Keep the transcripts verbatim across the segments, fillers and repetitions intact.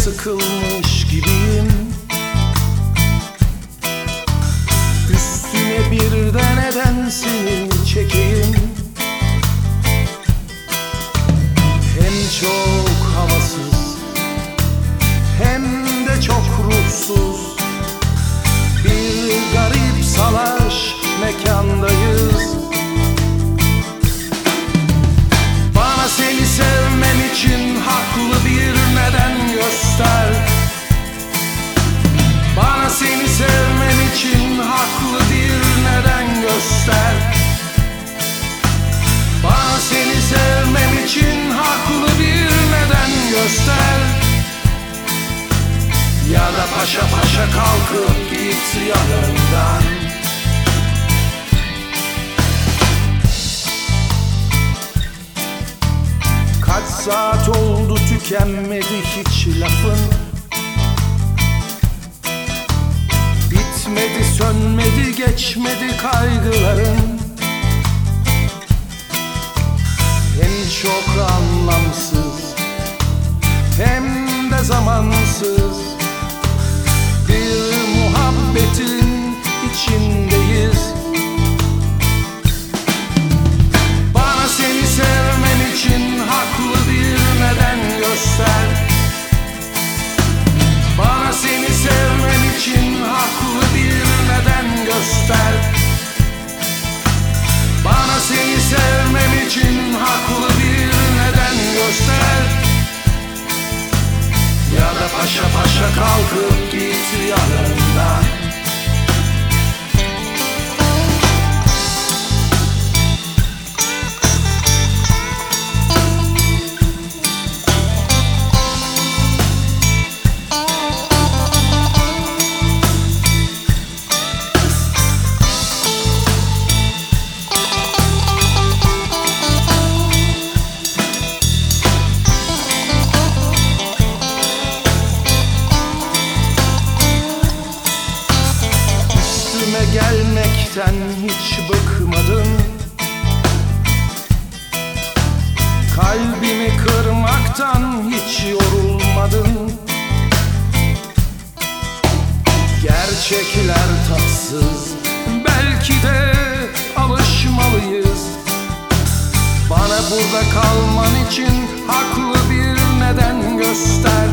sıkılmış gibiyim. Üstüne bir de neden seni çekeyim? Hem çok havasız hem de çok ruhsuz bir garip salaş mekandayız. Bana seni sevmem için haklı bir neden göster. Bana seni sevmem için haklı bir neden göster. Bana seni sevmem için haklı bir neden göster. Ya da paşa paşa kalkıp git yanımdan. Kaç saat oldu tükenmedi hiç lafın. Bitmedi sönmedi geçmedi kaygıların. Hem çok anlamsız hem de zamansız bir muhabbetin içindeyiz. Bana seni sevmem için haklı bir neden göster. Bana seni sevmem için haklı bir neden göster. Bana seni sevmem için haklı bir neden göster. Ya da paşa paşa kalkıp git yanımdan. Gelmekten hiç bıkmadın. Kalbimi kırmaktan hiç yorulmadın. Gerçekler tatsız, belki de alışmalıyız. Bana burada kalman için haklı bir neden göster.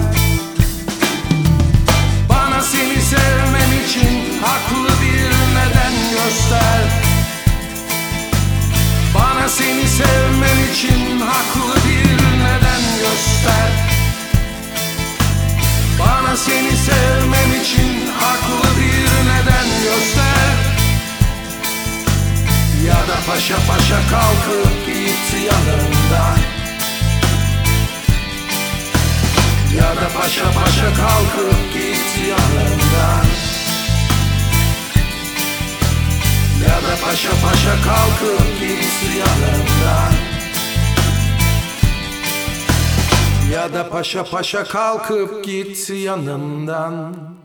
Bana seni sevmem için haklı bir neden göster. Bana seni sevmem için haklı bir neden göster. Bana seni sevmem için haklı bir neden göster. Ya da paşa paşa kalkıp git yanımdan. Ya da paşa paşa kalkıp git yanımdan. Ya da paşa paşa kalkıp git yanımdan. Ya da paşa paşa kalkıp git yanımdan.